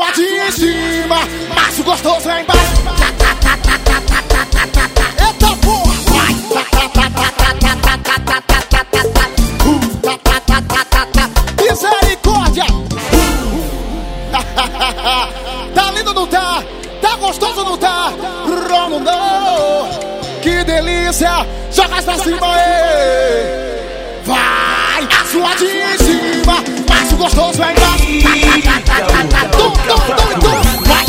suadinha em cima, mas o gostoso é embaixo. Eita porra, vai. Misericórdia. Tá lindo, não tá? Tá gostoso, não tá? Romo não. Que delícia. Joga pra cima aí. Vai, suadinha em cima, mas o gostoso é embaixo. Vai.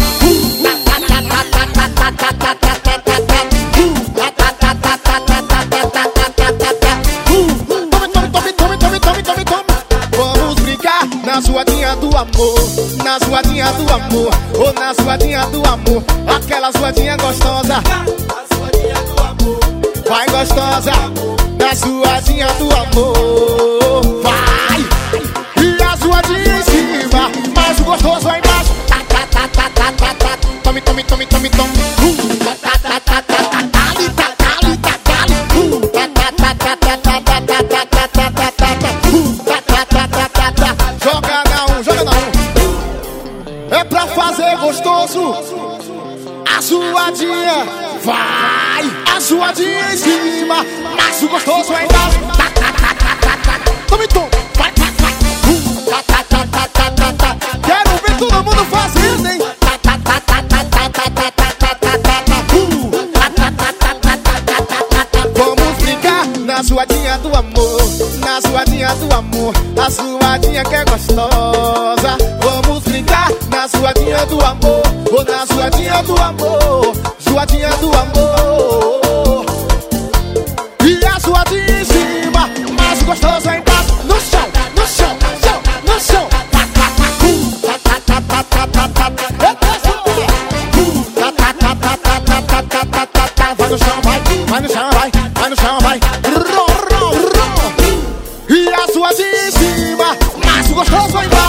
Vamos brincar na suadinha do amor, na suadinha do amor, ou na suadinha do amor, aquela suadinha gostosa. Vai gostosa, na suadinha do amor. Vai! E a suadinha em cima, mas o gostoso é embaixo. Tome, tome, tome, tome, tome. Joga na um, joga na um. É pra fazer gostoso. A suadinha, vai! A suadinha em cima, mas o gostoso é embaixo. Tome tom, vai, vai, vai. Quero ver todo mundo fazendo, hein? Vamos brincar na suadinha do amor, na suadinha do amor, a suadinha que é gostosa. Vamos brincar na suadinha do amor, ou na suadinha do amor, suadinha do amor. E a suadinha em cima, mas o gostoso é embaixo. No chão, no chão, chão, no chão. Vai no chão, vai, vai no chão, vai, vai no chão, vai. E a suadinha em cima, mas o gostoso é embaixo.